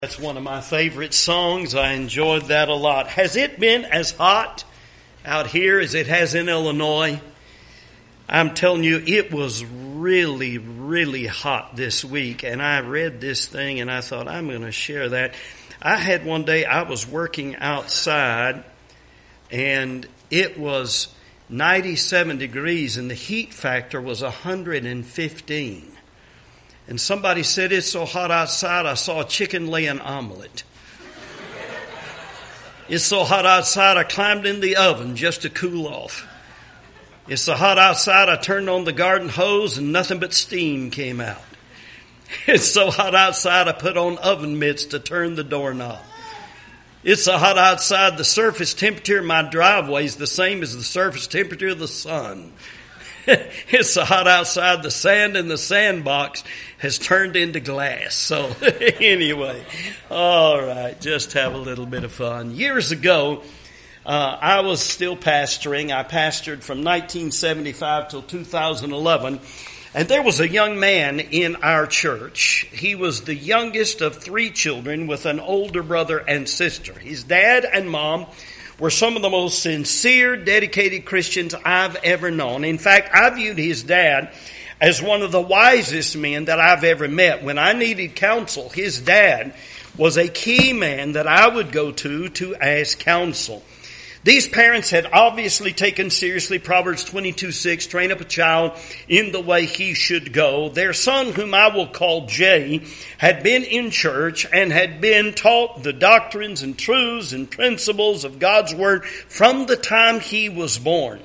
That's one of my favorite songs. I enjoyed that a lot. Has it been as hot out here as it has in Illinois? I'm telling you, it was really, really hot this week. And I read this thing and I thought, I'm going to share that. I had one day, I was working outside and it was 97 degrees and the heat factor was 115. And somebody said, it's so hot outside, I saw a chicken lay an omelet. It's so hot outside, I climbed in the oven just to cool off. It's so hot outside, I turned on the garden hose and nothing but steam came out. It's so hot outside, I put on oven mitts to turn the doorknob. It's so hot outside, the surface temperature of my driveway is the same as the surface temperature of the sun. It's so hot outside, the sand in the sandbox has turned into glass. So anyway, all right, just have a little bit of fun. Years ago, I was still pastoring. I pastored from 1975 till 2011. And there was a young man in our church. He was the youngest of 3 children with an older brother and sister. His dad and mom were some of the most sincere, dedicated Christians I've ever known. In fact, I viewed his dad as one of the wisest men that I've ever met. When I needed counsel, his dad was a key man that I would go to ask counsel. These parents had obviously taken seriously Proverbs 22:6, train up a child in the way he should go. Their son, whom I will call Jay, had been in church and had been taught the doctrines and truths and principles of God's Word from the time he was born.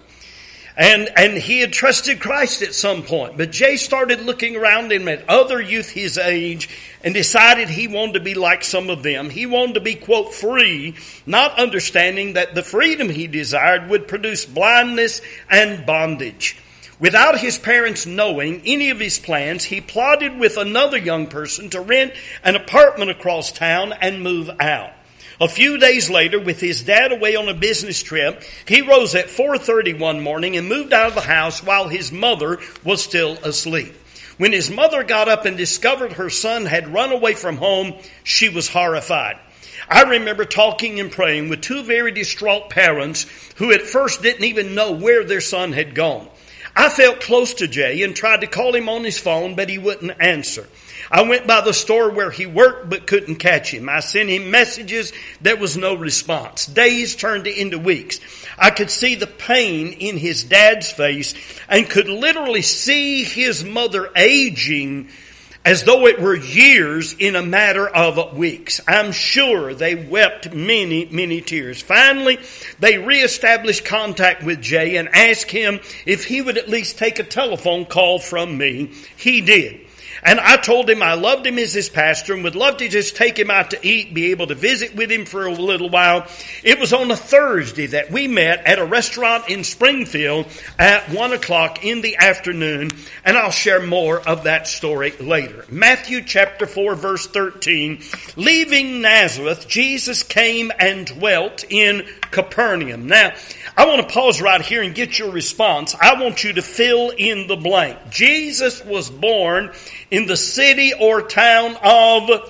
And he had trusted Christ at some point. But Jay started looking around and met other youth his age and decided he wanted to be like some of them. He wanted to be, quote, free, not understanding that the freedom he desired would produce blindness and bondage. Without his parents knowing any of his plans, he plotted with another young person to rent an apartment across town and move out. A few days later, with his dad away on a business trip, he rose at 4:30 one morning and moved out of the house while his mother was still asleep. When his mother got up and discovered her son had run away from home, she was horrified. I remember talking and praying with 2 very distraught parents who at first didn't even know where their son had gone. I felt close to Jay and tried to call him on his phone, but he wouldn't answer. I went by the store where he worked but couldn't catch him. I sent him messages. There was no response. Days turned into weeks. I could see the pain in his dad's face and could literally see his mother aging as though it were years in a matter of weeks. I'm sure they wept many, many tears. Finally, they reestablished contact with Jay and asked him if he would at least take a telephone call from me. He did. And I told him I loved him as his pastor and would love to just take him out to eat, be able to visit with him for a little while. It was on a Thursday that we met at a restaurant in Springfield at 1 o'clock in the afternoon. And I'll share more of that story later. Matthew chapter 4 verse 13. Leaving Nazareth, Jesus came and dwelt in Capernaum. Now, I want to pause right here and get your response. I want you to fill in the blank. Jesus was born in the city or town of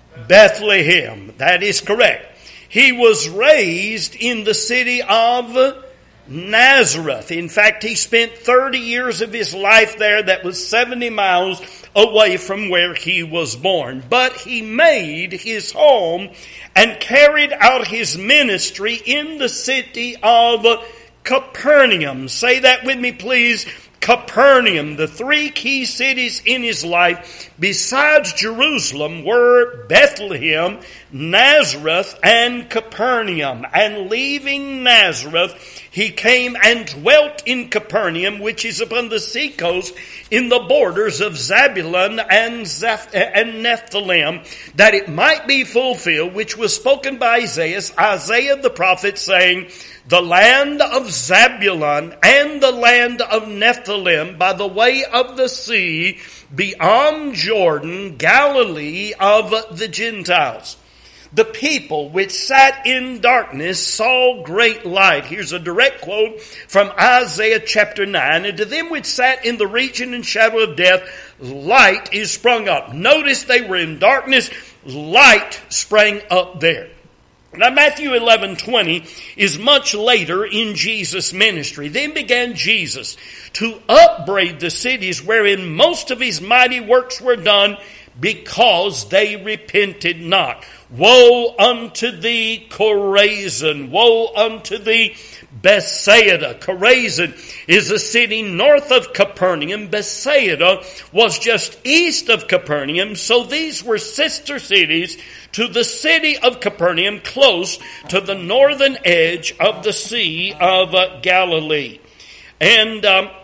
Bethlehem. That is correct. He was raised in the city of Nazareth. In fact, he spent 30 years of his life there. That was 70 miles away from where he was born. But he made his home and carried out his ministry in the city of Capernaum. Say that with me, please. Capernaum. The 3 key cities in his life besides Jerusalem were Bethlehem, Nazareth, and Capernaum. And leaving Nazareth, he came and dwelt in Capernaum, which is upon the seacoast in the borders of Zebulun and Nephthalim, that it might be fulfilled, which was spoken by Isaiah the prophet, saying, the land of Zebulun and the land of Nephthalim by the way of the sea beyond Jordan, Galilee of the Gentiles. the people which sat in darkness saw great light. Here's a direct quote from Isaiah chapter 9. And to them which sat in the region and shadow of death, light is sprung up. Notice they were in darkness. Light sprang up there. Now Matthew 11:20 is much later in Jesus' ministry. Then began Jesus to upbraid the cities wherein most of his mighty works were done, because they repented not. Woe unto thee, Chorazin! Woe unto thee, Bethsaida! Chorazin is a city north of Capernaum. Bethsaida was just east of Capernaum. So these were sister cities to the city of Capernaum, close to the northern edge of the Sea of Galilee. And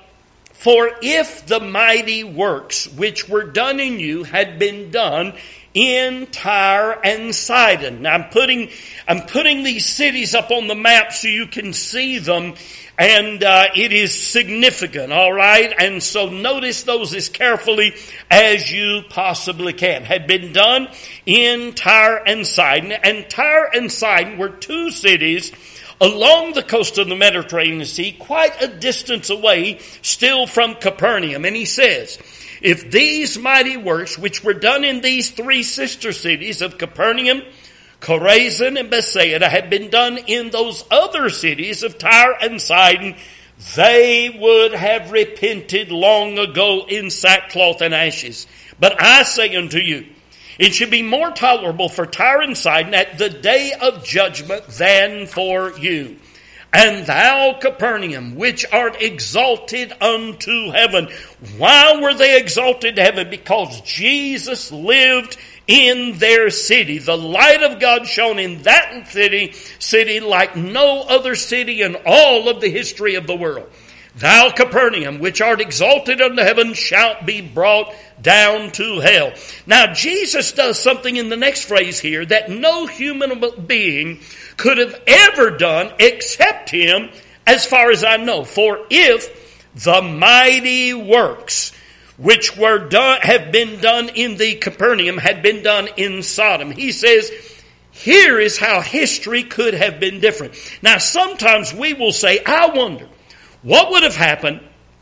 for if the mighty works which were done in you had been done in Tyre and Sidon. Now I'm putting these cities up on the map so you can see them, and it is significant, all right? And so notice those as carefully as you possibly can. Had been done in Tyre and Sidon. And Tyre and Sidon were two cities along the coast of the Mediterranean Sea, quite a distance away still from Capernaum. And he says, if these mighty works which were done in these three sister cities of Capernaum, Chorazin, and Bethsaida had been done in those other cities of Tyre and Sidon, they would have repented long ago in sackcloth and ashes. But I say unto you, it should be more tolerable for Tyre and Sidon at the day of judgment than for you. And thou, Capernaum, which art exalted unto heaven. Why were they exalted to heaven? Because Jesus lived in their city. The light of God shone in that city like no other city in all of the history of the world. Thou, Capernaum, which art exalted unto heaven, shalt be brought down to hell. Now, Jesus does something in the next phrase here that no human being could have ever done except him, as far as I know. For if the mighty works which were done, have been done in the Capernaum, had been done in Sodom. He says, here is how history could have been different. Now, sometimes we will say, I wonder, what would have happened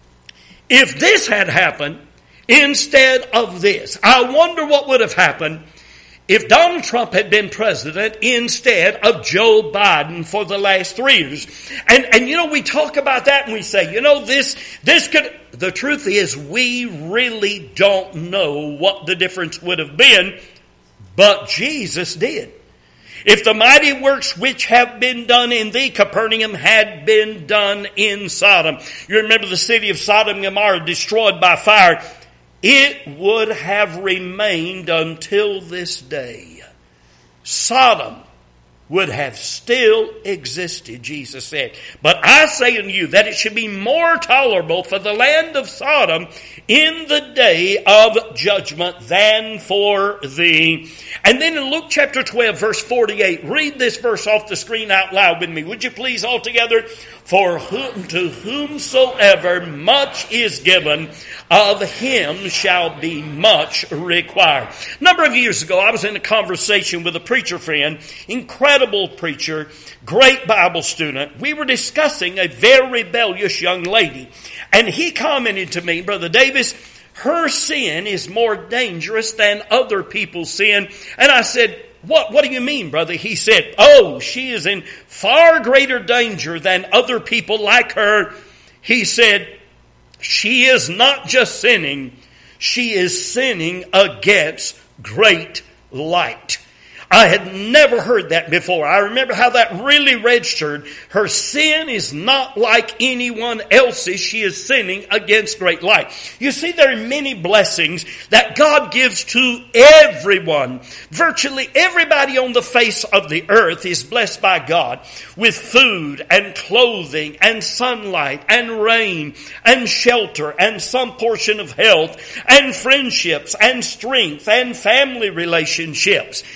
if this had happened instead of this? I wonder what would have happened if Donald Trump had been president instead of Joe Biden for the last 3 years. And you know, we talk about that and we say, you know, this could... The truth is, we really don't know what the difference would have been, but Jesus did. If the mighty works which have been done in thee, Capernaum, had been done in Sodom. You remember the city of Sodom and Gomorrah destroyed by fire. It would have remained until this day. Sodom would have still existed, Jesus said. But I say unto you that it should be more tolerable for the land of Sodom in the day of judgment than for thee. And then in Luke chapter 12, verse 48, read this verse off the screen out loud with me. Would you please all together? For to whomsoever much is given, of him shall be much required. A number of years ago, I was in a conversation with a preacher friend, incredible preacher, great Bible student. We were discussing a very rebellious young lady. And he commented to me, Brother Davis, her sin is more dangerous than other people's sin. And I said, What do you mean, brother? He said, she is in far greater danger than other people like her. He said, she is not just sinning, she is sinning against great light. I had never heard that before. I remember how that really registered. Her sin is not like anyone else's. She is sinning against great light. You see, there are many blessings that God gives to everyone. Virtually everybody on the face of the earth is blessed by God with food and clothing and sunlight and rain and shelter and some portion of health and friendships and strength and family relationships. And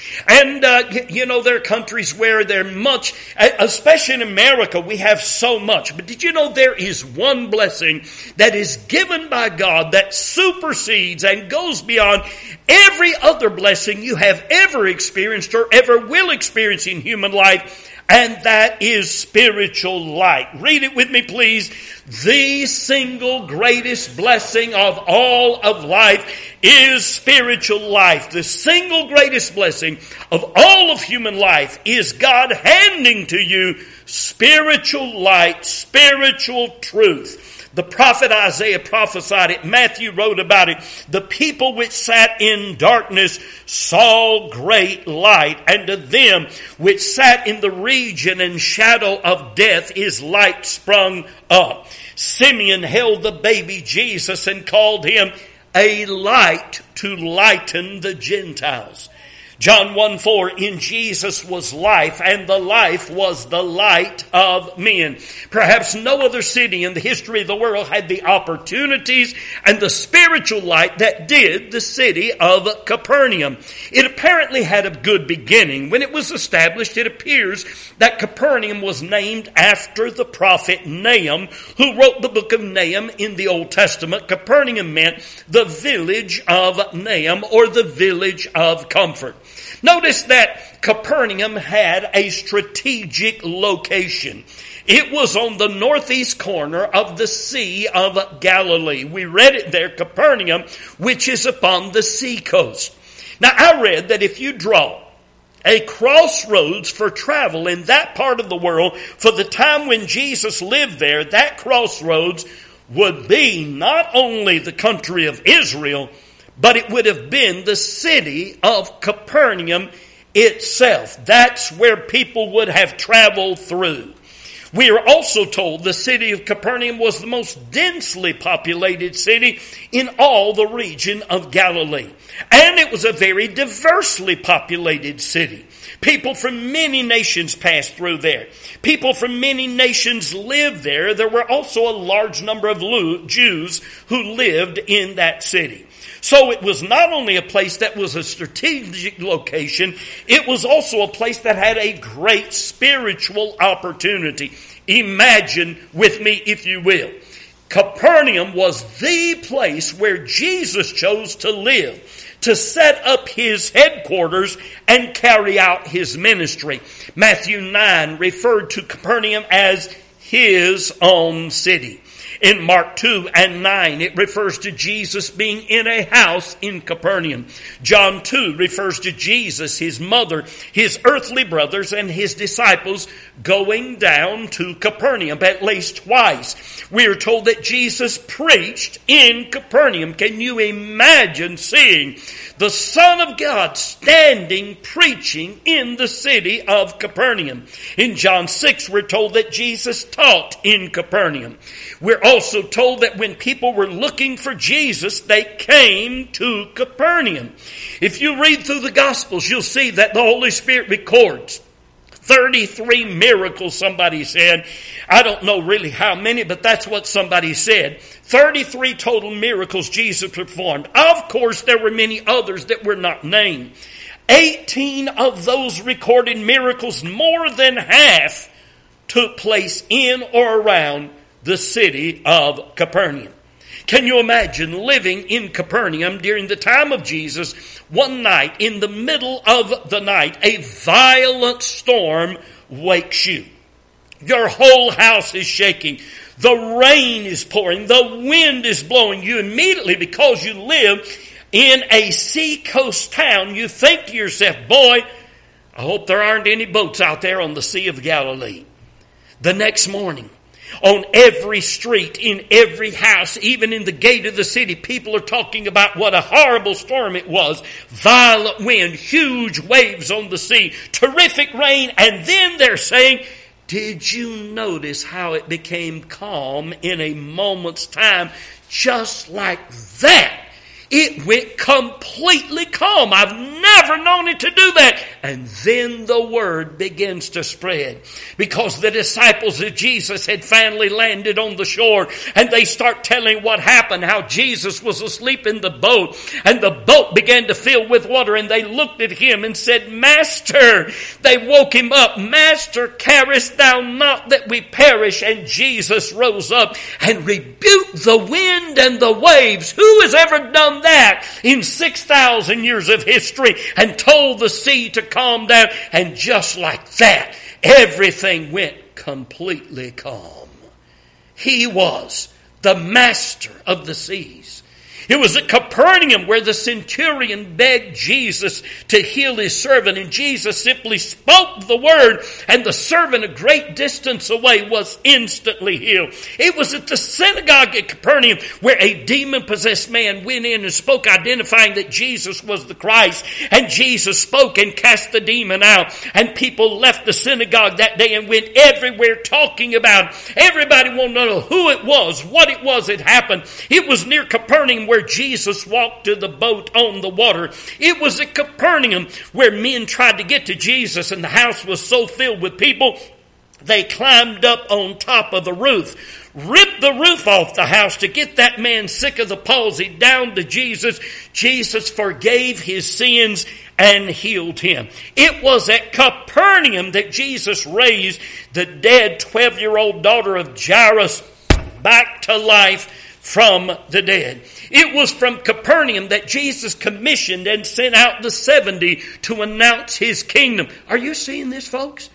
And, there are countries where they're much, especially in America, we have so much. But did you know there is one blessing that is given by God that supersedes and goes beyond every other blessing you have ever experienced or ever will experience in human life? And that is spiritual light. Read it with me, please. The single greatest blessing of all of life is spiritual life. The single greatest blessing of all of human life is God handing to you spiritual light, spiritual truth. The prophet Isaiah prophesied it. Matthew wrote about it. The people which sat in darkness saw great light, and to them which sat in the region and shadow of death is light sprung up. Simeon held the baby Jesus and called him a light to lighten the Gentiles. John 1:4, in Jesus was life, and the life was the light of men. Perhaps no other city in the history of the world had the opportunities and the spiritual light that did the city of Capernaum. It apparently had a good beginning. When it was established, it appears that Capernaum was named after the prophet Nahum, who wrote the book of Nahum in the Old Testament. Capernaum meant the village of Nahum, or the village of comfort. Notice that Capernaum had a strategic location. It was on the northeast corner of the Sea of Galilee. We read it there, Capernaum, which is upon the sea coast. Now, I read that if you draw a crossroads for travel in that part of the world for the time when Jesus lived there, that crossroads would be not only the country of Israel, but it would have been the city of Capernaum itself. That's where people would have traveled through. We are also told the city of Capernaum was the most densely populated city in all the region of Galilee. And it was a very diversely populated city. People from many nations passed through there. People from many nations lived there. There were also a large number of Jews who lived in that city. So it was not only a place that was a strategic location, it was also a place that had a great spiritual opportunity. Imagine with me, if you will. Capernaum was the place where Jesus chose to live, to set up his headquarters and carry out his ministry. Matthew 9 referred to Capernaum as his own city. In Mark 2 and 9, it refers to Jesus being in a house in Capernaum. John 2 refers to Jesus, his mother, his earthly brothers, and his disciples going down to Capernaum at least twice. We are told that Jesus preached in Capernaum. Can you imagine seeing the Son of God standing preaching in the city of Capernaum? In John 6, we're told that Jesus taught in Capernaum. We're also told that when people were looking for Jesus, they came to Capernaum. If you read through the Gospels, you'll see that the Holy Spirit records 33 miracles, somebody said. I don't know really how many, but that's what somebody said. 33 total miracles Jesus performed. Of course, there were many others that were not named. 18 of those recorded miracles, more than half, took place in or around the city of Capernaum. Can you imagine living in Capernaum during the time of Jesus? One night, in the middle of the night, a violent storm wakes you. Your whole house is shaking. The rain is pouring. The wind is blowing. You immediately, because you live in a seacoast town, you think to yourself, boy, I hope there aren't any boats out there on the Sea of Galilee. The next morning, on every street, in every house, even in the gate of the city, people are talking about what a horrible storm it was. Violent wind, huge waves on the sea, terrific rain, and then they're saying, did you notice how it became calm in a moment's time? Just like that. It went completely calm. I've never known it to do that. And then the word begins to spread, because the disciples of Jesus had finally landed on the shore, and they start telling what happened, how Jesus was asleep in the boat, and the boat began to fill with water, and they looked at him and said, Master, they woke him up, Master, carest thou not that we perish? And Jesus rose up and rebuked the wind and the waves. Who has ever done that in 6,000 years of history, and told the sea to calm down? And just like that, everything went completely calm. He was the master of the seas. It was at Capernaum where the centurion begged Jesus to heal his servant, and Jesus simply spoke the word, and the servant a great distance away was instantly healed. It was at the synagogue at Capernaum where a demon-possessed man went in and spoke, identifying that Jesus was the Christ, and Jesus spoke and cast the demon out, and people left the synagogue that day and went everywhere talking about it. Everybody wanted to know who it was, what it was that happened. It was near Capernaum where Jesus walked to the boat on the water. It was at Capernaum where men tried to get to Jesus, and the house was so filled with people, they climbed up on top of the roof, ripped the roof off the house to get that man sick of the palsy down to Jesus. Jesus forgave his sins and healed him. It was at Capernaum that Jesus raised the dead 12-year-old daughter of Jairus back to life from the dead. It was from Capernaum that Jesus commissioned and sent out the 70 to announce his kingdom. Are you seeing this, folks?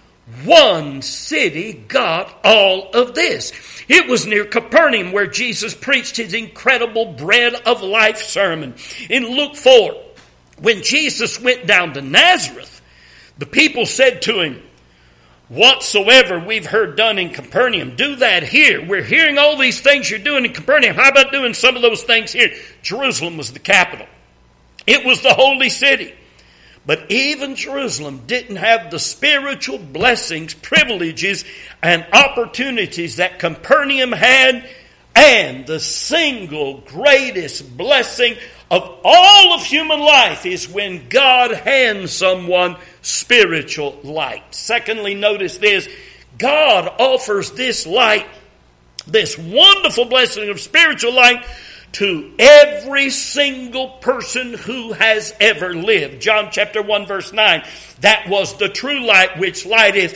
One city got all of this. It was near Capernaum where Jesus preached his incredible bread of life sermon. In Luke 4, when Jesus went down to Nazareth, the people said to him, whatsoever we've heard done in Capernaum, do that here. We're hearing all these things you're doing in Capernaum. How about doing some of those things here? Jerusalem was the capital. It was the holy city. But even Jerusalem didn't have the spiritual blessings, privileges, and opportunities that Capernaum had. And the single greatest blessing of all of human life is when God hands someone spiritual light. Secondly, notice this. God offers this light, this wonderful blessing of spiritual light, to every single person who has ever lived. John chapter 1 verse 9. That was the true light which lighteth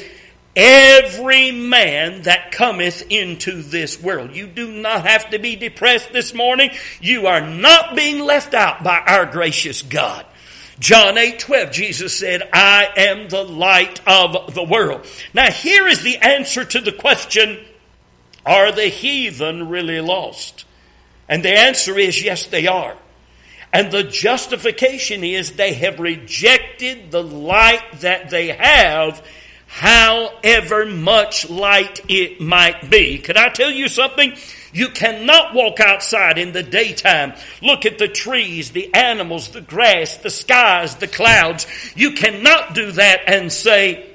every man that cometh into this world. You do not have to be depressed this morning. You are not being left out by our gracious God. John 8:12, Jesus said, I am the light of the world. Now here is the answer to the question, are the heathen really lost? And the answer is yes, they are. And the justification is they have rejected the light that they have, however much light it might be. Could I tell you something? You cannot walk outside in the daytime, look at the trees, the animals, the grass, the skies, the clouds. You cannot do that and say,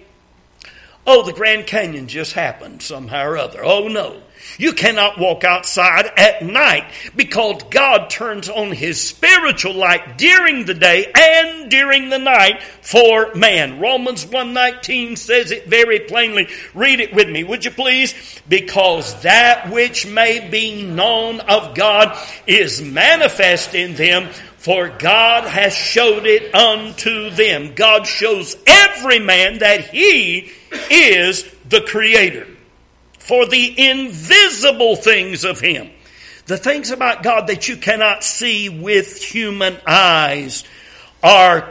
oh, the Grand Canyon just happened somehow or other. Oh, no. You cannot walk outside at night, because God turns on his spiritual light during the day and during the night for man. Romans 1:19 says it very plainly. Read it with me, would you please? Because that which may be known of God is manifest in them, for God has showed it unto them. God shows every man that he is the creator. For the invisible things of him, the things about God that you cannot see with human eyes, are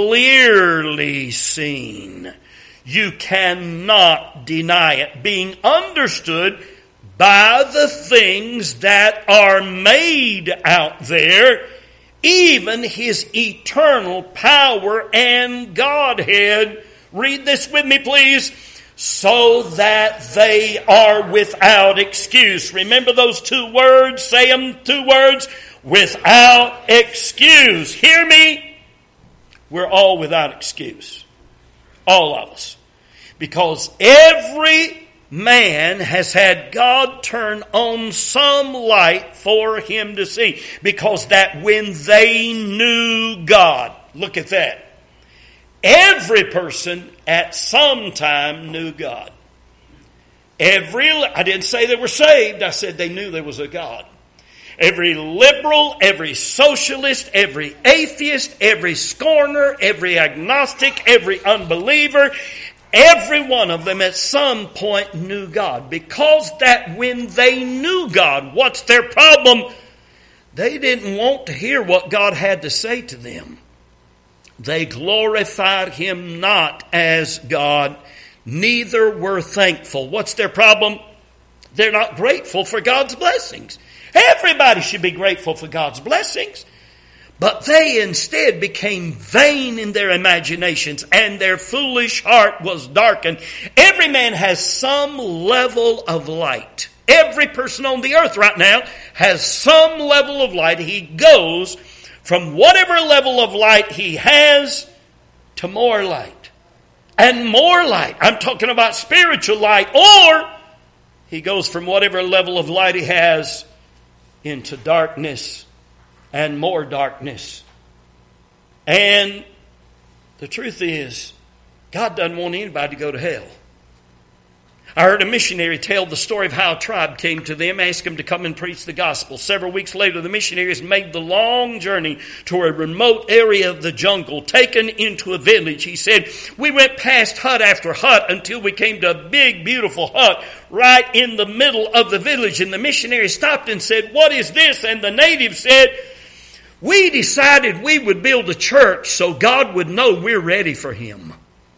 clearly seen. You cannot deny it, being understood by the things that are made out there, even his eternal power and Godhead. Read this with me, please. So that they are without excuse. Remember those two words? Say them, 2 words. Without excuse. Hear me? We're all without excuse. All of us. Because every man has had God turn on some light for him to see. Because that when they knew God, look at that. Every person at some time knew God. I didn't say they were saved. I said they knew there was a God. Every liberal, every socialist, every atheist, every scorner, every agnostic, every unbeliever, every one of them at some point knew God. Because that when they knew God, what's their problem? They didn't want to hear what God had to say to them. They glorified Him not as God, neither were thankful. What's their problem? They're not grateful for God's blessings. Everybody should be grateful for God's blessings. But they instead became vain in their imaginations, and their foolish heart was darkened. Every man has some level of light. Every person on the earth right now has some level of light. He goes from whatever level of light he has to more light. And more light. I'm talking about spiritual light. Or he goes from whatever level of light he has into darkness and more darkness. And the truth is, God doesn't want anybody to go to hell. I heard a missionary tell the story of how a tribe came to them, asked him to come and preach the gospel. Several weeks later, the missionaries made the long journey to a remote area of the jungle, taken into a village. He said, we went past hut after hut until we came to a big, beautiful hut right in the middle of the village. And the missionary stopped and said, what is this? And the native said, we decided we would build a church so God would know we're ready for Him.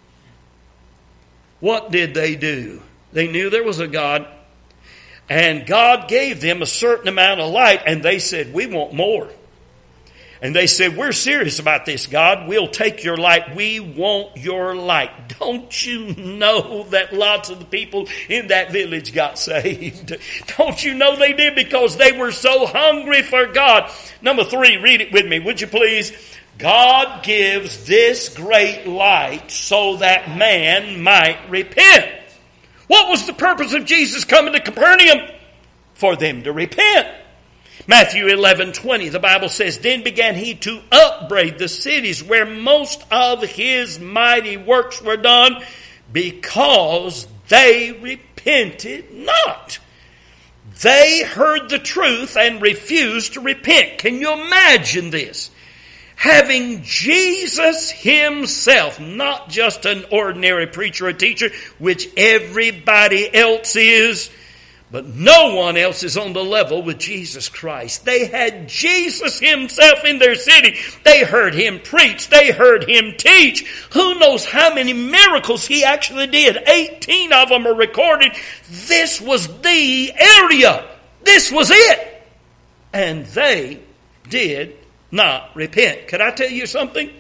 What did they do? They knew there was a God, and God gave them a certain amount of light, and they said, we want more. And they said, we're serious about this, God. We'll take your light. We want your light. Don't you know that lots of the people in that village got saved? Don't you know they did? Because they were so hungry for God. Number 3, read it with me, would you please? God gives this great light so that man might repent. What was the purpose of Jesus coming to Capernaum? For them to repent. Matthew 11:20, the Bible says, then began he to upbraid the cities where most of his mighty works were done, because they repented not. They heard the truth and refused to repent. Can you imagine this? Having Jesus Himself, not just an ordinary preacher or teacher, which everybody else is, but no one else is on the level with Jesus Christ. They had Jesus Himself in their city. They heard Him preach. They heard Him teach. Who knows how many miracles He actually did? 18 of them are recorded. This was the area. This was it. And they did not repent. Could I tell you something?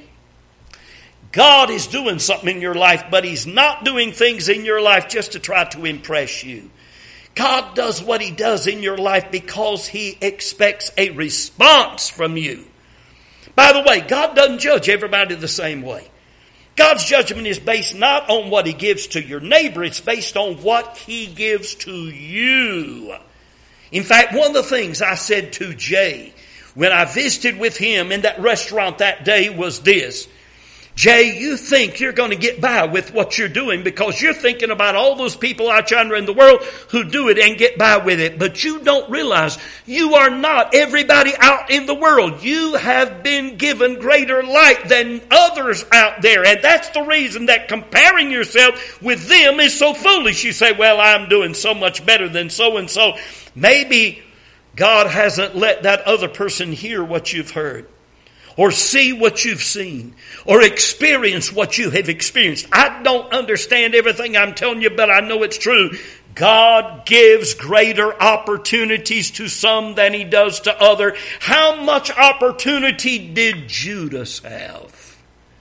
God is doing something in your life, but He's not doing things in your life just to try to impress you. God does what He does in your life because He expects a response from you. By the way, God doesn't judge everybody the same way. God's judgment is based not on what He gives to your neighbor, it's based on what He gives to you. In fact, one of the things I said to Jay when I visited with him in that restaurant that day was this: Jay, you think you're going to get by with what you're doing because you're thinking about all those people out yonder in the world who do it and get by with it. But you don't realize you are not everybody out in the world. You have been given greater light than others out there. And that's the reason that comparing yourself with them is so foolish. You say, well, I'm doing so much better than so-and-so. Maybe God hasn't let that other person hear what you've heard, or see what you've seen, or experience what you have experienced. I don't understand everything I'm telling you, but I know it's true. God gives greater opportunities to some than He does to others. How much opportunity did Judas have?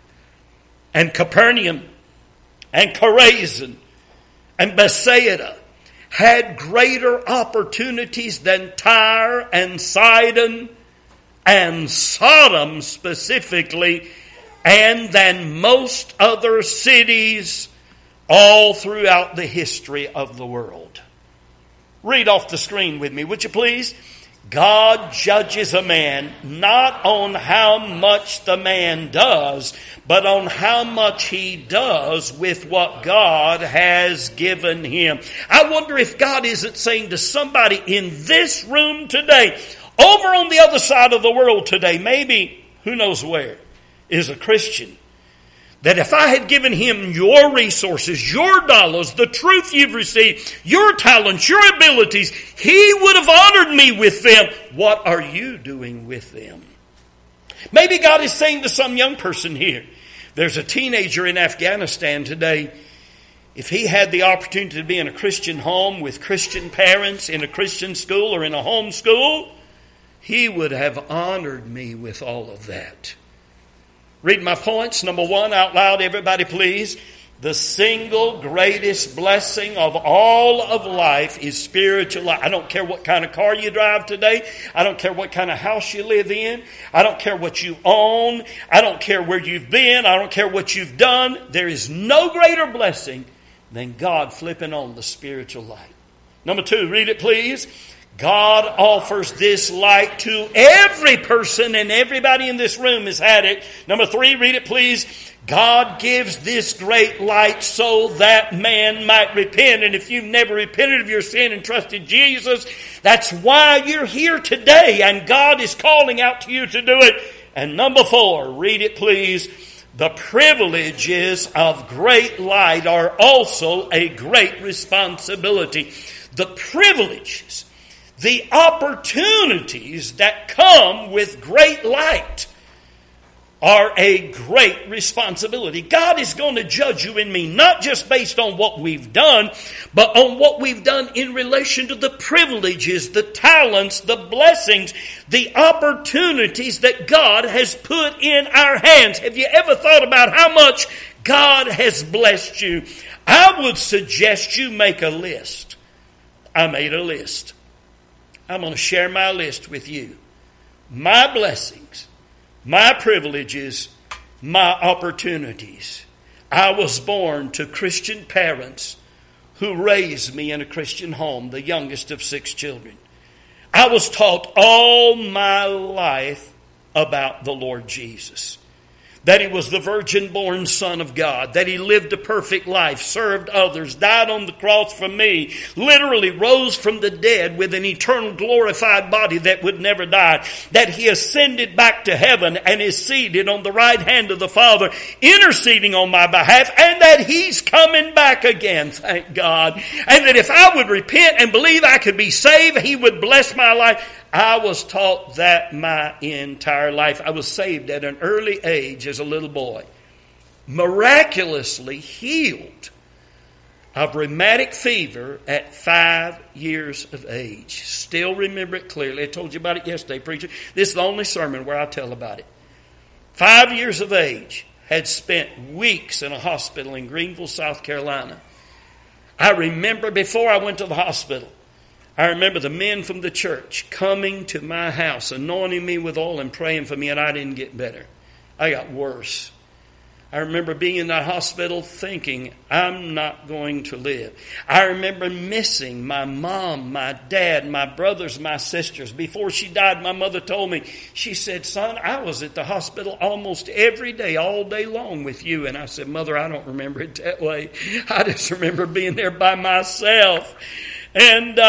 And Capernaum, and Chorazin, and Bethsaida had greater opportunities than Tyre and Sidon and Sodom specifically, and than most other cities all throughout the history of the world. Read off the screen with me, would you please? God judges a man not on how much the man does, but on how much he does with what God has given him. I wonder if God isn't saying to somebody in this room today, over on the other side of the world today, maybe, who knows where, is a Christian, that if I had given him your resources, your dollars, the truth you've received, your talents, your abilities, he would have honored me with them. What are you doing with them? Maybe God is saying to some young person here, there's a teenager in Afghanistan today, if he had the opportunity to be in a Christian home with Christian parents, in a Christian school or in a home school, he would have honored me with all of that. Read my points. Number one, out loud, everybody please. The single greatest blessing of all of life is spiritual life. I don't care what kind of car you drive today. I don't care what kind of house you live in. I don't care what you own. I don't care where you've been. I don't care what you've done. There is no greater blessing than God flipping on the spiritual light. Number two, read it please. God offers this light to every person, and everybody in this room has had it. Number three, read it please. God gives this great light so that man might repent. And if you've never repented of your sin and trusted Jesus, that's why you're here today. And God is calling out to you to do it. And number four, read it please. The privileges of great light are also a great responsibility. The privileges, the opportunities that come with great light are a great responsibility. God is going to judge you and me, not just based on what we've done, but on what we've done in relation to the privileges, the talents, the blessings, the opportunities that God has put in our hands. Have you ever thought about how much God has blessed you? I would suggest you make a list. I made a list. I'm going to share my list with you. My blessings, my privileges, my opportunities. I was born to Christian parents who raised me in a Christian home, the youngest of 6 children. I was taught all my life about the Lord Jesus. That He was the virgin-born Son of God. That He lived a perfect life, served others, died on the cross for me, literally rose from the dead with an eternal glorified body that would never die. That He ascended back to heaven and is seated on the right hand of the Father, interceding on my behalf, and that He's coming back again, thank God. And that if I would repent and believe I could be saved, He would bless my life. I was taught that my entire life. I was saved at an early age as a little boy. Miraculously healed of rheumatic fever at 5 years of age. Still remember it clearly. I told you about it yesterday, preacher. This is the only sermon where I tell about it. 5 years of age. Had spent weeks in a hospital in Greenville, South Carolina. I remember before I went to the hospital, I remember the men from the church coming to my house, anointing me with oil and praying for me, and I didn't get better. I got worse. I remember being in that hospital thinking, I'm not going to live. I remember missing my mom, my dad, my brothers, my sisters. Before she died, my mother told me, she said, son, I was at the hospital almost every day, all day long with you. And I said, Mother, I don't remember it that way. I just remember being there by myself. And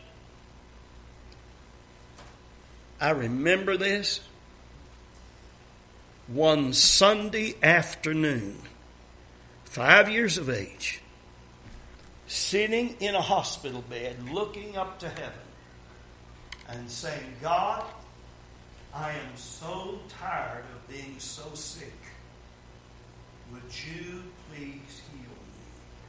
I remember this. One Sunday afternoon, 5 years of age, sitting in a hospital bed, looking up to heaven and saying, God, I am so tired of being so sick. Would you please heal me?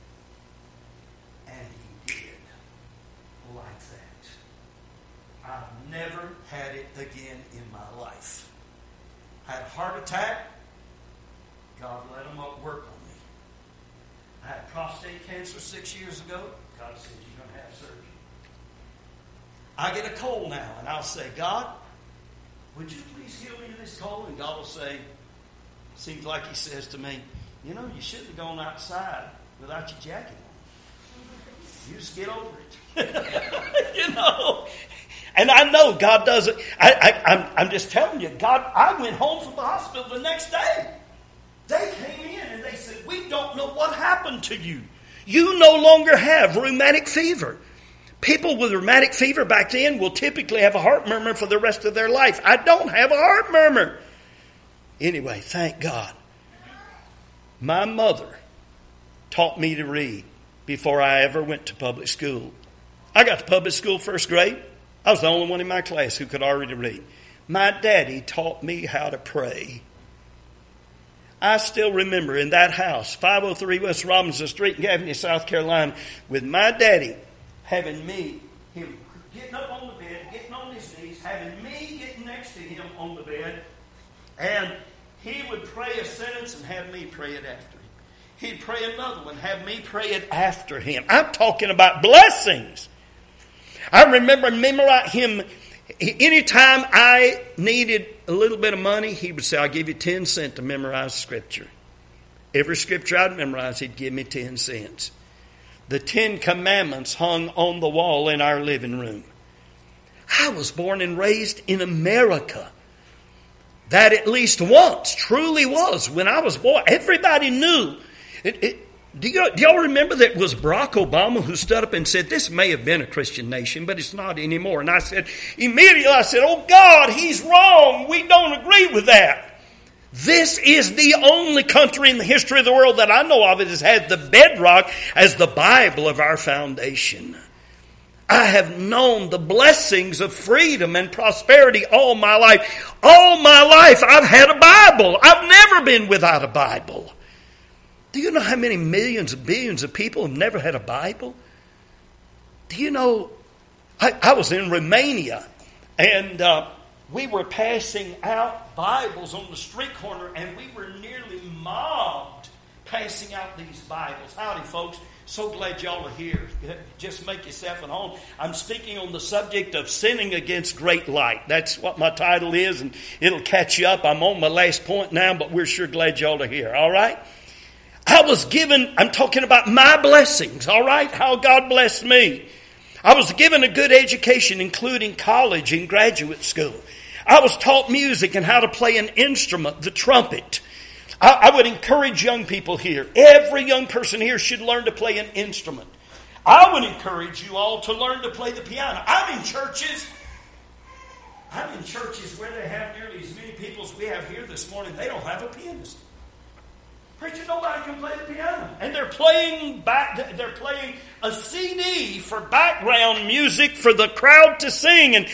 And He did, like that. I've never had it again in my life. I had a heart attack. God let Him work on me. I had prostate cancer 6 years ago. God said, you're going to have surgery. I get a cold now, and I'll say, God, would you please heal me of this cold? And God will say, seems like He says to me, you know, you shouldn't have gone outside without your jacket on. You just get over it. You know. And I know God does it. I'm just telling you, God, I went home from the hospital the next day. They came in and they said, we don't know what happened to you. You no longer have rheumatic fever. People with rheumatic fever back then will typically have a heart murmur for the rest of their life. I don't have a heart murmur. Anyway, thank God. My mother taught me to read before I ever went to public school. I got to public school first grade. I was the only one in my class who could already read. My daddy taught me how to pray. I still remember in that house, 503 West Robinson Street in Gaffney, South Carolina, with my daddy having me, him getting up on the bed, getting on his knees, having me getting next to him on the bed, and he would pray a sentence and have me pray it after him. He'd pray another one, have me pray it after him. I'm talking about blessings. I remember him, anytime I needed a little bit of money, he would say, I'll give you 10 cents to memorize Scripture. Every Scripture I'd memorize, he'd give me 10 cents. The 10 Commandments hung on the wall in our living room. I was born and raised in America. That at least once truly was. When I was born, everybody knew. Do y'all remember that it was Barack Obama who stood up and said, this may have been a Christian nation, but it's not anymore. And I said, oh God, he's wrong. We don't agree with that. This is the only country in the history of the world that I know of that has had the bedrock as the Bible of our foundation. I have known the blessings of freedom and prosperity all my life. All my life I've had a Bible. I've never been without a Bible. Do you know how many millions and billions of people have never had a Bible? Do you know, I was in Romania and we were passing out Bibles on the street corner and we were nearly mobbed passing out these Bibles. Howdy, folks. So glad y'all are here. Just make yourself at home. I'm speaking on the subject of sinning against great light. That's what my title is, and it'll catch you up. I'm on my last point now, but we're sure glad y'all are here. All right? I'm talking about my blessings, all right? How God blessed me. I was given a good education, including college and graduate school. I was taught music and how to play an instrument, the trumpet. I would encourage young people here. Every young person here should learn to play an instrument. I would encourage you all to learn to play the piano. I'm in churches where they have nearly as many people as we have here this morning. They don't have a pianist. Preacher, nobody can play the piano. And they're playing a CD for background music for the crowd to sing. And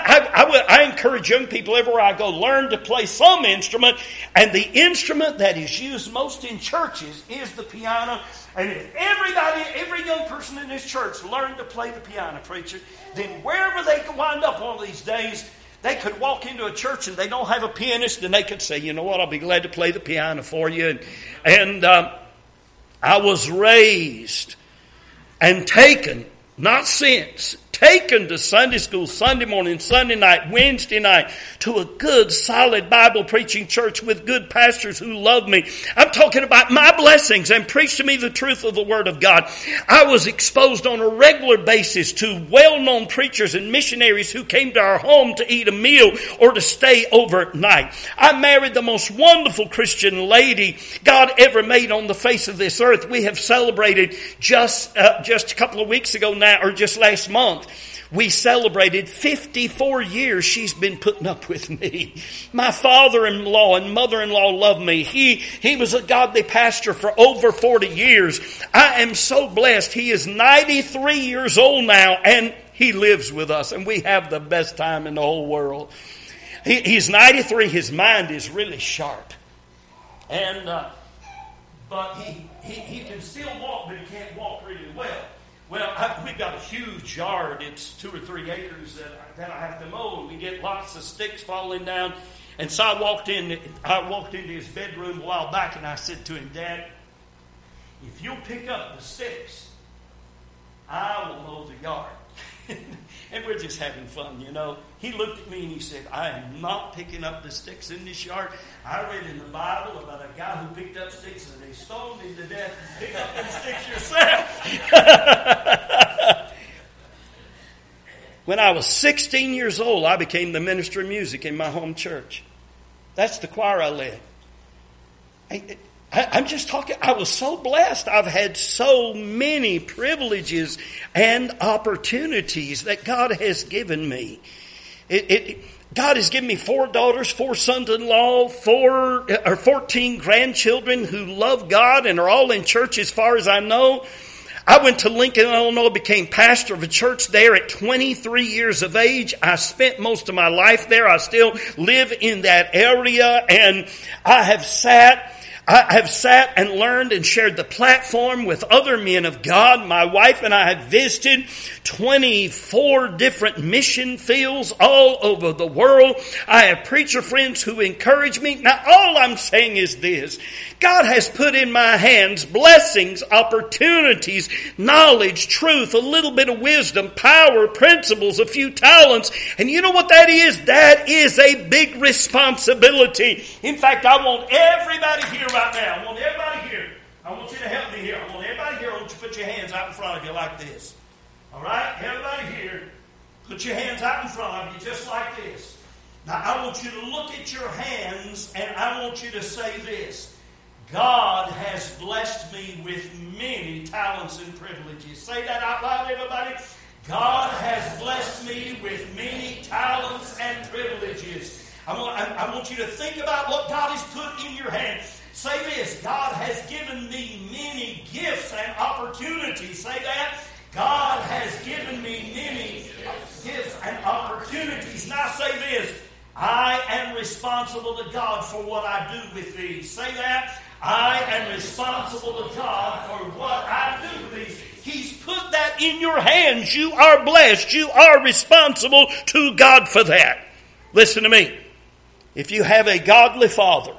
I encourage young people everywhere I go, learn to play some instrument. And the instrument that is used most in churches is the piano. And if every young person in this church learned to play the piano, preacher, then wherever they can wind up one of these days, they could walk into a church and they don't have a pianist and they could say, you know what, I'll be glad to play the piano for you. And I was raised and taken, not since, taken to Sunday school, Sunday morning, Sunday night, Wednesday night, to a good, solid Bible preaching church with good pastors who love me. I'm talking about my blessings and preach to me the truth of the Word of God. I was exposed on a regular basis to well-known preachers and missionaries who came to our home to eat a meal or to stay overnight. I married the most wonderful Christian lady God ever made on the face of this earth. We have celebrated just a couple of weeks ago now, or just last month, we celebrated 54 years she's been putting up with me. My father-in-law and mother-in-law love me. He was a godly pastor for over 40 years. I am so blessed. He is 93 years old now and he lives with us and we have the best time in the whole world. He's 93. His mind is really sharp. And but he can still walk, but he can't walk really well. Well, we've got a huge yard. It's 2 or 3 acres that I have to mow. And we get lots of sticks falling down. And so I walked into his bedroom a while back and I said to him, Dad, if you'll pick up the sticks, I will mow the yard. And we're just having fun, you know. He looked at me and he said, I am not picking up the sticks in this yard. I read in the Bible about a guy who picked up sticks and they stoned him to death and picked up them sticks statistics yourself. When I was 16 years old, I became the minister of music in my home church. That's the choir I led. I'm just talking, I was so blessed. I've had so many privileges and opportunities that God has given me. God has given me 4 daughters, 4 sons-in-law, 14 grandchildren who love God and are all in church as far as I know. I went to Lincoln, Illinois, became pastor of a church there at 23 years of age. I spent most of my life there. I still live in that area, and I have sat and learned and shared the platform with other men of God. My wife and I have visited 24 different mission fields all over the world. I have preacher friends who encourage me. Now, all I'm saying is this. God has put in my hands blessings, opportunities, knowledge, truth, a little bit of wisdom, power, principles, a few talents. And you know what that is? That is a big responsibility. In fact, I want everybody here right now. I want everybody here. I want you to help me here. I want everybody here. I want you to put your hands out in front of you like this. All right? Everybody here, put your hands out in front of you just like this. Now, I want you to look at your hands and I want you to say this. God has blessed me with many talents and privileges. Say that out loud, everybody. God has blessed me with many talents and privileges. I want you to think about what God has put in your hand. Say this. God has given me many gifts and opportunities. Say that. God has given me many gifts and opportunities. Now say this. I am responsible to God for what I do with these. Say that. I am responsible to God for what I do with these. He's put that in your hands. You are blessed. You are responsible to God for that. Listen to me. If you have a godly father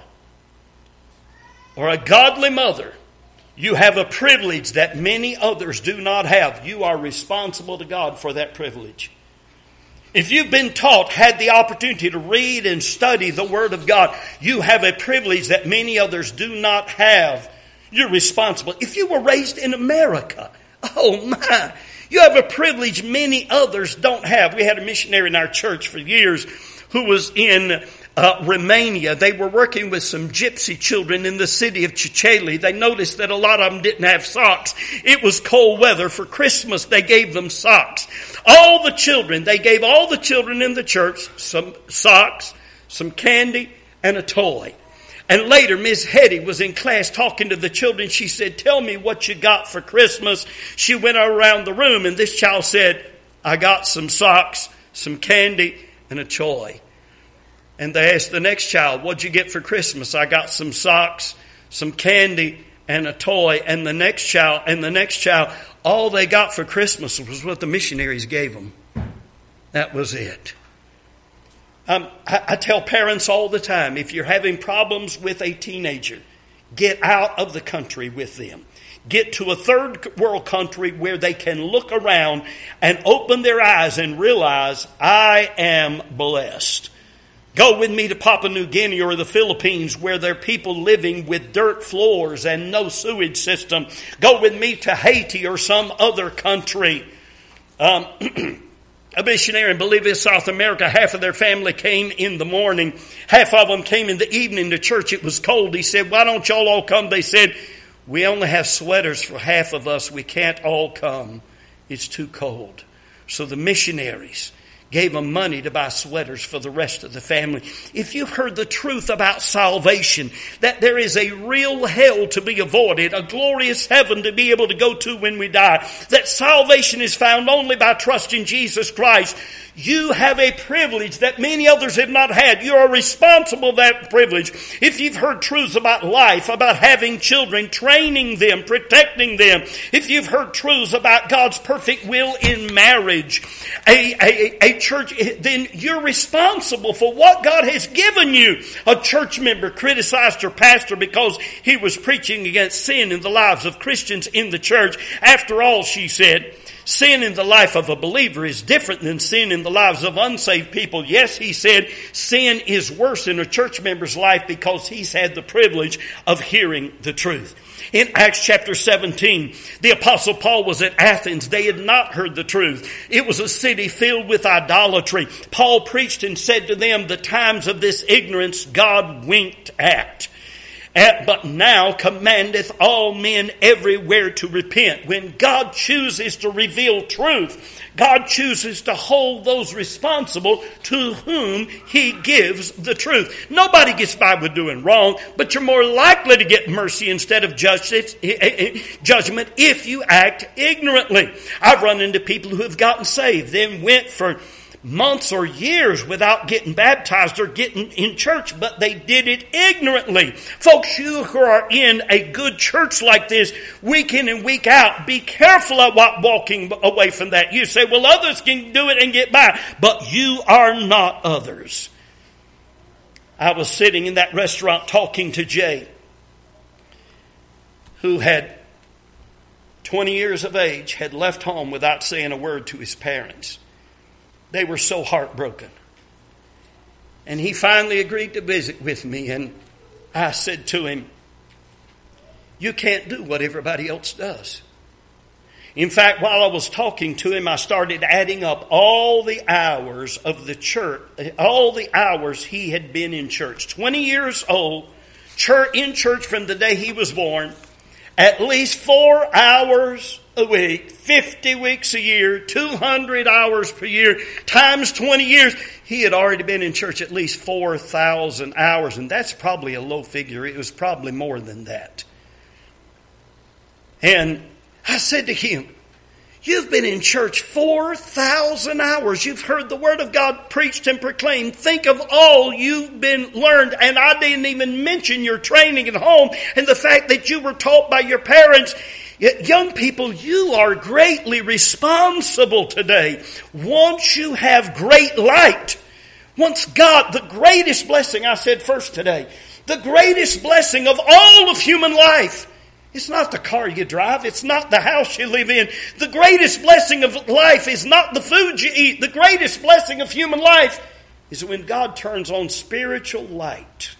or a godly mother, you have a privilege that many others do not have. You are responsible to God for that privilege. If you've been taught, had the opportunity to read and study the Word of God, you have a privilege that many others do not have. You're responsible. If you were raised in America, oh my, you have a privilege many others don't have. We had a missionary in our church for years who was in Romania. They were working with some gypsy children in the city of Chicheli. They noticed that a lot of them didn't have socks. It was cold weather. For Christmas, they gave them socks. They gave all the children in the church some socks, some candy, and a toy. And later, Miss Hetty was in class talking to the children. She said, tell me what you got for Christmas. She went around the room, and this child said, I got some socks, some candy, and a toy. And they asked the next child, what'd you get for Christmas? I got some socks, some candy, and a toy. And the next child, all they got for Christmas was what the missionaries gave them. That was it. I tell parents all the time, if you're having problems with a teenager, get out of the country with them. Get to a third world country where they can look around and open their eyes and realize, I am blessed. Go with me to Papua New Guinea or the Philippines where there are people living with dirt floors and no sewage system. Go with me to Haiti or some other country. A missionary in Bolivia, South America, half of their family came in the morning. Half of them came in the evening to church. It was cold. He said, why don't y'all all come? They said, we only have sweaters for half of us. We can't all come. It's too cold. So the missionaries gave them money to buy sweaters for the rest of the family. If you've heard the truth about salvation, that there is a real hell to be avoided, a glorious heaven to be able to go to when we die, that salvation is found only by trusting Jesus Christ, you have a privilege that many others have not had. You are responsible for that privilege. If you've heard truths about life, about having children, training them, protecting them, if you've heard truths about God's perfect will in marriage, a church, then you're responsible for what God has given you. A church member criticized her pastor because he was preaching against sin in the lives of Christians in the church. After all, she said, sin in the life of a believer is different than sin in the lives of unsaved people. Yes, he said, sin is worse in a church member's life because he's had the privilege of hearing the truth. In Acts chapter 17, the Apostle Paul was at Athens. They had not heard the truth. It was a city filled with idolatry. Paul preached and said to them, the times of this ignorance God winked at. But now commandeth all men everywhere to repent. When God chooses to reveal truth, God chooses to hold those responsible to whom He gives the truth. Nobody gets by with doing wrong, but you're more likely to get mercy instead of judgment if you act ignorantly. I've run into people who have gotten saved, then went for months or years without getting baptized or getting in church, but they did it ignorantly. Folks, you who are in a good church like this, week in and week out, be careful about walking away from that. You say, well, others can do it and get by, but you are not others. I was sitting in that restaurant talking to Jay, who had 20 years of age, had left home without saying a word to his parents. They were so heartbroken. And he finally agreed to visit with me. And I said to him, you can't do what everybody else does. In fact, while I was talking to him, I started adding up all the hours of the church, all the hours he had been in church. 20 years old, in church from the day he was born, at least 4 hours a week, 50 weeks a year, 200 hours per year, times 20 years. He had already been in church at least 4,000 hours, and that's probably a low figure. It was probably more than that. And I said to him, you've been in church 4,000 hours. You've heard the Word of God preached and proclaimed. Think of all you've been learned. And I didn't even mention your training at home and the fact that you were taught by your parents. Young people, you are greatly responsible today. Once you have great light, once God, the greatest blessing, I said first today, the greatest blessing of all of human life, it's not the car you drive. It's not the house you live in. The greatest blessing of life is not the food you eat. The greatest blessing of human life is when God turns on spiritual light.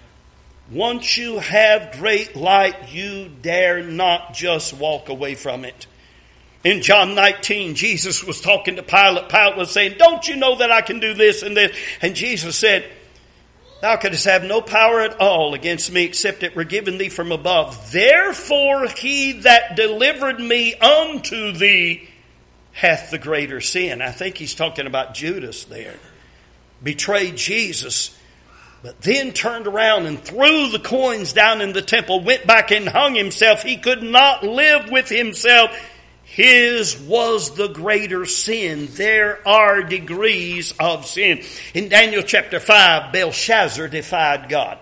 Once you have great light, you dare not just walk away from it. In John 19, Jesus was talking to Pilate. Pilate was saying, don't you know that I can do this and this? And Jesus said, thou couldst have no power at all against me except it were given thee from above. Therefore he that delivered me unto thee hath the greater sin. I think he's talking about Judas there. Betrayed Jesus, but then turned around and threw the coins down in the temple, went back and hung himself. He could not live with himself. His was the greater sin. There are degrees of sin. In Daniel chapter 5, Belshazzar defied God.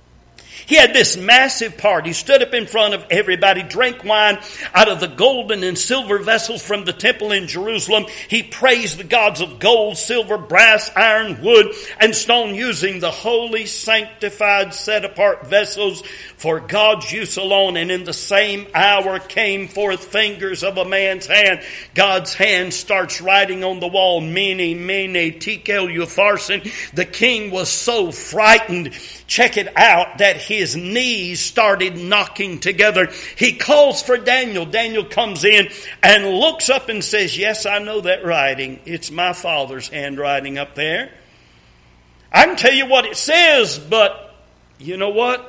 He had this massive party, stood up in front of everybody, drank wine out of the golden and silver vessels from the temple in Jerusalem. He praised the gods of gold, silver, brass, iron, wood, and stone, using the holy, sanctified, set-apart vessels for God's use alone. And in the same hour came forth fingers of a man's hand. God's hand starts writing on the wall, Mene, Mene, Tekel, Upharsin. The king was so frightened, check it out, that his knees started knocking together. He calls for Daniel. Daniel comes in and looks up and says, yes, I know that writing. It's my father's handwriting up there. I can tell you what it says, but you know what?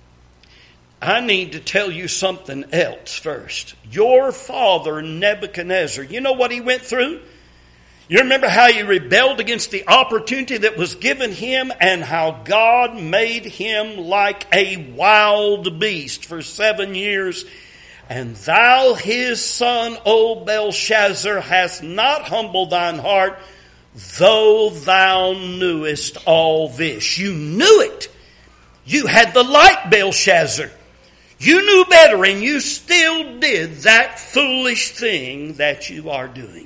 I need to tell you something else first. Your father, Nebuchadnezzar, you know what he went through? You remember how he rebelled against the opportunity that was given him, and how God made him like a wild beast for 7 years. And thou, his son, O Belshazzar, hast not humbled thine heart, though thou knewest all this. You knew it. You had the light, Belshazzar. You knew better, and you still did that foolish thing that you are doing.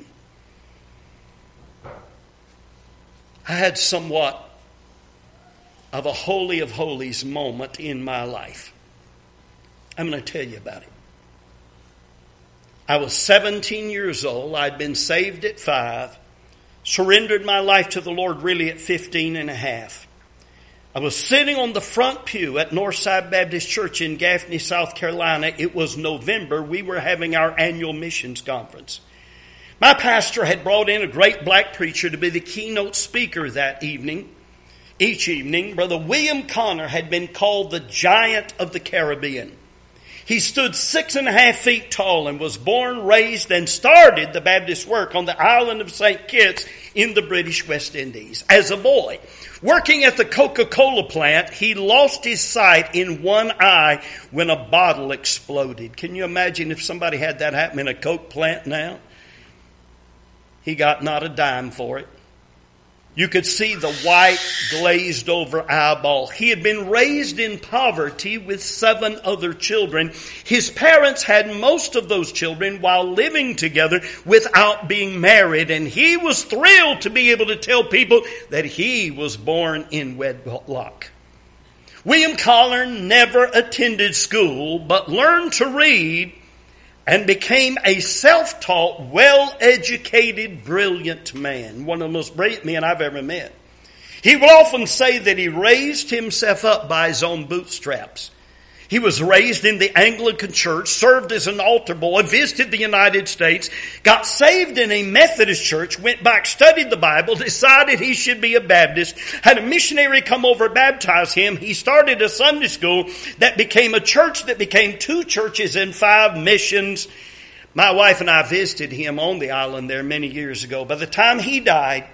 I had somewhat of a holy of holies moment in my life. I'm going to tell you about it. I was 17 years old. I'd been saved at 5. Surrendered my life to the Lord really at 15 and a half. I was sitting on the front pew at Northside Baptist Church in Gaffney, South Carolina. It was November. We were having our annual missions conference. My pastor had brought in a great black preacher to be the keynote speaker that evening. Each evening, Brother William Connor had been called the Giant of the Caribbean. He stood 6.5 feet tall and was born, raised, and started the Baptist work on the island of St. Kitts in the British West Indies. As a boy, working at the Coca-Cola plant, he lost his sight in one eye when a bottle exploded. Can you imagine if somebody had that happen in a Coke plant now? He got not a dime for it. You could see the white glazed over eyeball. He had been raised in poverty with 7 other children. His parents had most of those children while living together without being married. And he was thrilled to be able to tell people that he was born in wedlock. William Connor never attended school, but learned to read and became a self-taught, well-educated, brilliant man. One of the most brilliant men I've ever met. He would often say that he raised himself up by his own bootstraps. He was raised in the Anglican church, served as an altar boy, visited the United States, got saved in a Methodist church, went back, studied the Bible, decided he should be a Baptist, had a missionary come over, baptize him. He started a Sunday school that became a church that became 2 churches and 5 missions. My wife and I visited him on the island there many years ago. By the time he died,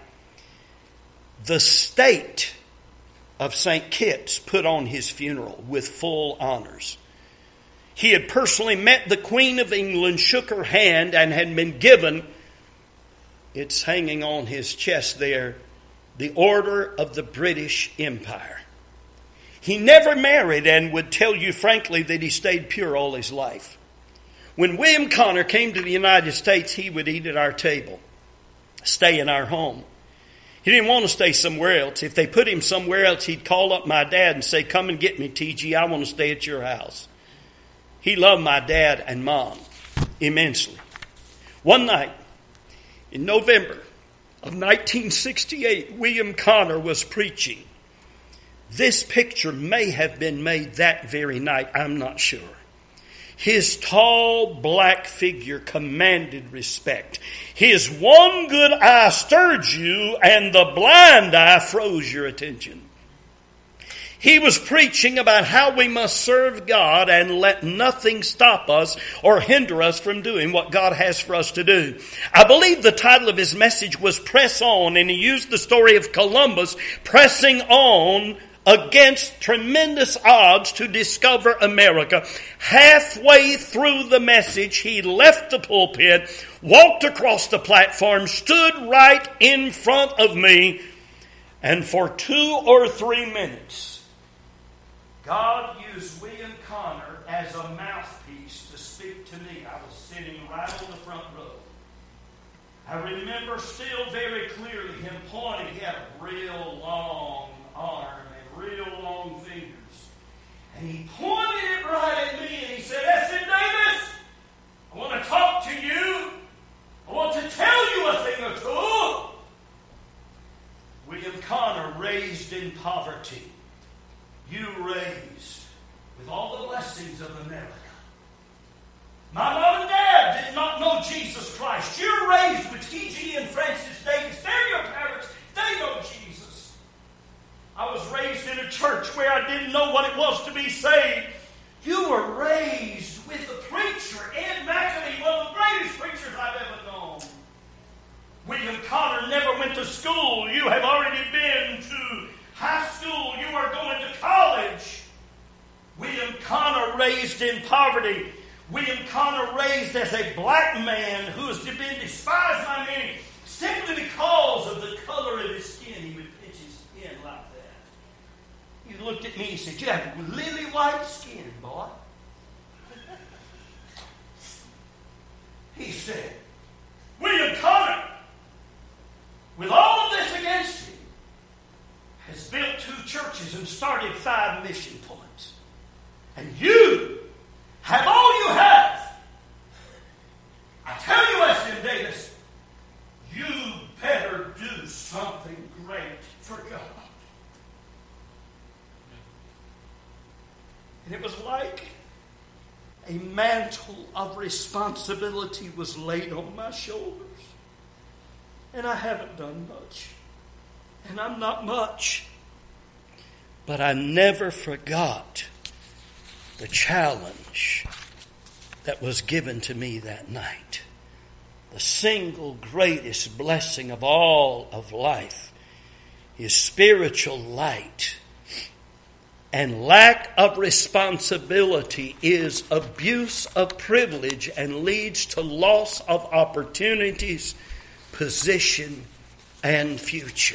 the state of St. Kitts put on his funeral with full honors. He had personally met the Queen of England, shook her hand, and had been given, it's hanging on his chest there, the Order of the British Empire. He never married and would tell you frankly that he stayed pure all his life. When William Connor came to the United States, he would eat at our table, stay in our home. He didn't want to stay somewhere else. If they put him somewhere else, he'd call up my dad and say, "Come and get me, TG. I want to stay at your house." He loved my dad and mom immensely. One night in November of 1968, William Connor was preaching. This picture may have been made that very night. I'm not sure. His tall black figure commanded respect. His one good eye stirred you, and the blind eye froze your attention. He was preaching about how we must serve God and let nothing stop us or hinder us from doing what God has for us to do. I believe the title of his message was Press On, and he used the story of Columbus pressing on against tremendous odds to discover America. Halfway through the message, he left the pulpit, walked across the platform, stood right in front of me, and for 2 or 3 minutes, God used William Connor as a mouthpiece to speak to me. I was sitting right on the front row. I remember still very clearly him pointing. He had a real long arm, real long fingers. And he pointed it right at me and he said, "S.M. Davis, I want to talk to you. I want to tell you a thing or two." William Connor, raised in poverty. You raised with all the blessings of America. My mom and dad did not know Jesus Christ. You're raised with T.G. and Francis Davis. They're your parents. They know Jesus. I was raised in a church where I didn't know what it was to be saved. You were raised with a preacher, Ed McAfee, one of the greatest preachers I've ever known. William Connor never went to school. You have already been to high school. You are going to college. William Connor, raised in poverty. William Connor, raised as a black man who has been despised by many simply because of the color of his skin. He would pitch his skin like that. He looked at me and said, "You have lily white skin, boy." He said, William Connor, with all of this against him, has built 2 churches and started 5 mission points. And you have all you have. I tell you, S.M. Davis, you better do something great for God. And it was like a mantle of responsibility was laid on my shoulders. And I haven't done much. And I'm not much. But I never forgot the challenge that was given to me that night. The single greatest blessing of all of life is spiritual light. And lack of responsibility is abuse of privilege and leads to loss of opportunities, position, and future.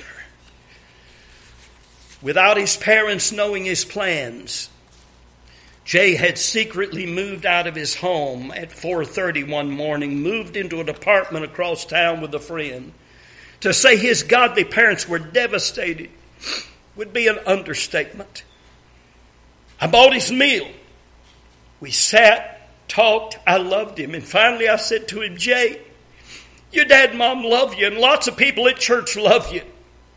Without his parents knowing his plans, Jay had secretly moved out of his home at 4:30 one morning, moved into an apartment across town with a friend. To say his godly parents were devastated would be an understatement. I bought his meal. We sat, talked, I loved him, and finally I said to him, Jay, your dad and mom love you, and lots of people at church love you.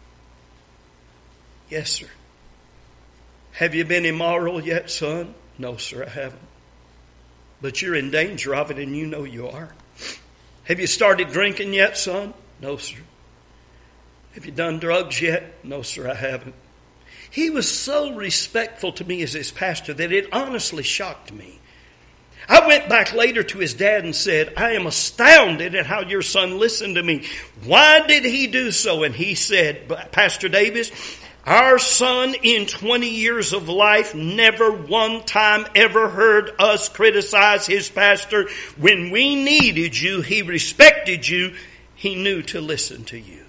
Yes, sir. Have you been immoral yet, son? No, sir, I haven't. But you're in danger of it, and you know you are. Have you started drinking yet, son? No, sir. Have you done drugs yet? No, sir, I haven't. He was so respectful to me as his pastor that it honestly shocked me. I went back later to his dad and said, I am astounded at how your son listened to me. Why did he do so? And he said, Pastor Davis, our son in 20 years of life never one time ever heard us criticize his pastor. When we needed you, he respected you. He knew to listen to you.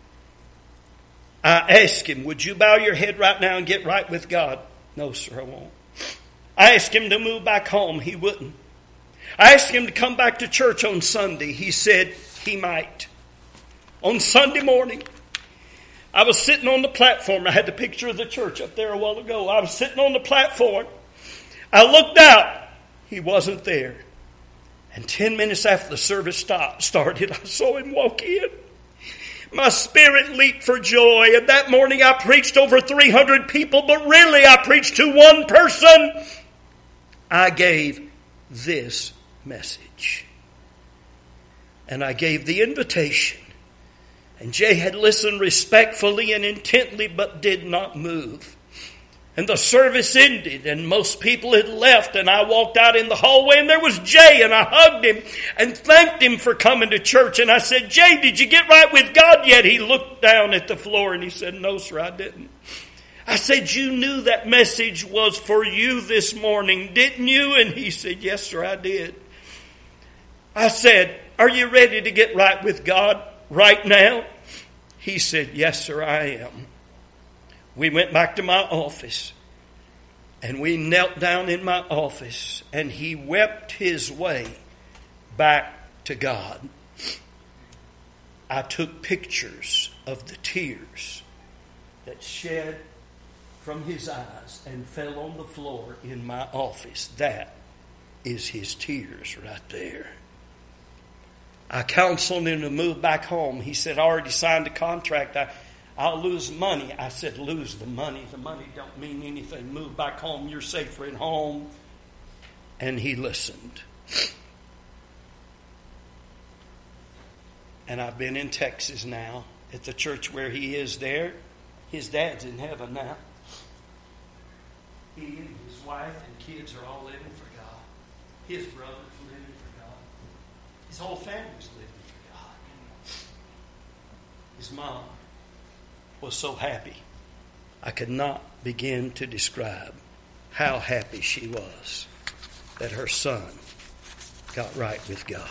I asked him, would you bow your head right now and get right with God? No, sir, I won't. I asked him to move back home. He wouldn't. I asked him to come back to church on Sunday. He said he might. On Sunday morning, I was sitting on the platform. I had the picture of the church up there a while ago. I was sitting on the platform. I looked out. He wasn't there. And 10 minutes after the service started, I saw him walk in. My spirit leaped for joy. And that morning I preached over 300 people, but really I preached to one person. I gave this message. And I gave the invitation. And Jay had listened respectfully and intently, but did not move. And the service ended, and most people had left, and I walked out in the hallway, and there was Jay, and I hugged him and thanked him for coming to church. And I said, Jay, did you get right with God yet? He looked down at the floor, and he said, no, sir, I didn't. I said, you knew that message was for you this morning, didn't you? And he said, yes, sir, I did. I said, are you ready to get right with God right now? He said, yes, sir, I am. We went back to my office, and we knelt down in my office, and he wept his way back to God. I took pictures of the tears that shed from his eyes and fell on the floor in my office. That is his tears right there. I counseled him to move back home. He said, I already signed a contract. I'll lose money. I said, lose the money. The money don't mean anything. Move back home. You're safer at home. And he listened. And I've been in Texas now at the church where he is there. His dad's in heaven now. He and his wife and kids are all living for God. His brother's living for God. His whole family's living for God. His mom was so happy. I could not begin to describe how happy she was that her son got right with God.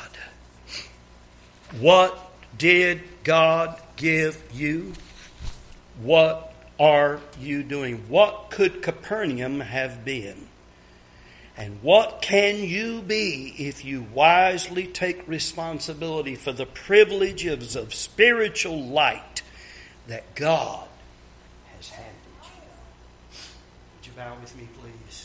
What did God give you? What are you doing? What could Capernaum have been? And what can you be if you wisely take responsibility for the privileges of spiritual light that God has handed you? Would you bow with me, please?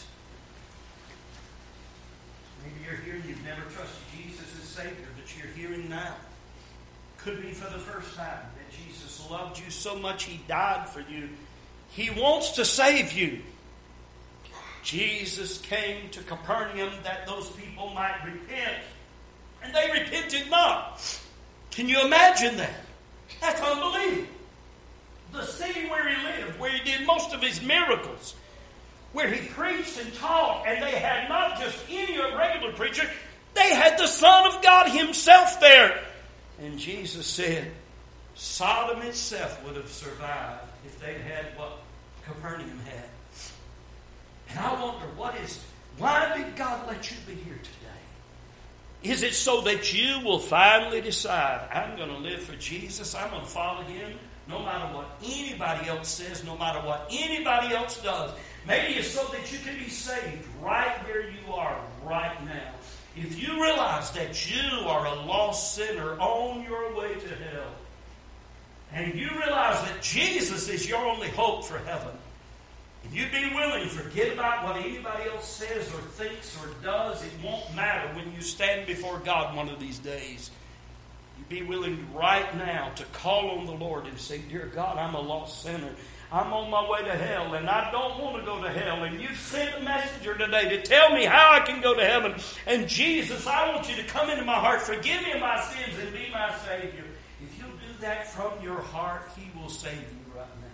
Maybe you're here and you've never trusted Jesus as Savior, but you're hearing now. Could be for the first time that Jesus loved you so much He died for you. He wants to save you. Jesus came to Capernaum that those people might repent. And they repented not. Can you imagine that? That's unbelievable. The city where he lived, where he did most of his miracles, where he preached and taught, and they had not just any regular preacher, they had the Son of God himself there. And Jesus said, Sodom itself would have survived if they'd had what Capernaum had. And I wonder, why did God let you be here today? Is it so that you will finally decide, I'm going to live for Jesus, I'm going to follow Him, no matter what anybody else says, no matter what anybody else does? Maybe it's so that you can be saved right where you are right now. If you realize that you are a lost sinner on your way to hell, and you realize that Jesus is your only hope for heaven, if you'd be willing to forget about what anybody else says or thinks or does, it won't matter when you stand before God one of these days. You'd be willing right now to call on the Lord and say, Dear God, I'm a lost sinner. I'm on my way to hell, and I don't want to go to hell. And you've sent a messenger today to tell me how I can go to heaven. And Jesus, I want you to come into my heart, forgive me of my sins, and be my Savior. If you'll do that from your heart, He will save you right now.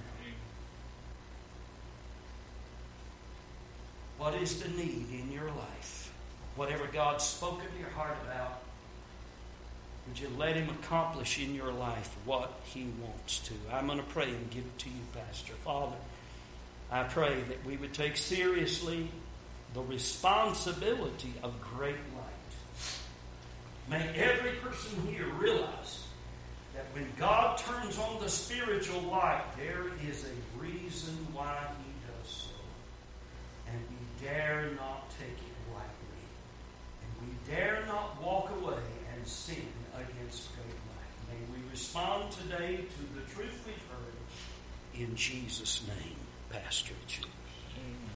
What is the need in your life? Whatever God's spoken to your heart about, would you let Him accomplish in your life what He wants to? I'm going to pray and give it to you, Pastor. Father, I pray that we would take seriously the responsibility of great light. May every person here realize that when God turns on the spiritual light, there is a reason why He does so. And we dare not take it lightly. And we dare not walk away and sin against great light. May we respond today to the truth we've heard. In Jesus' name, Pastor, it's yours.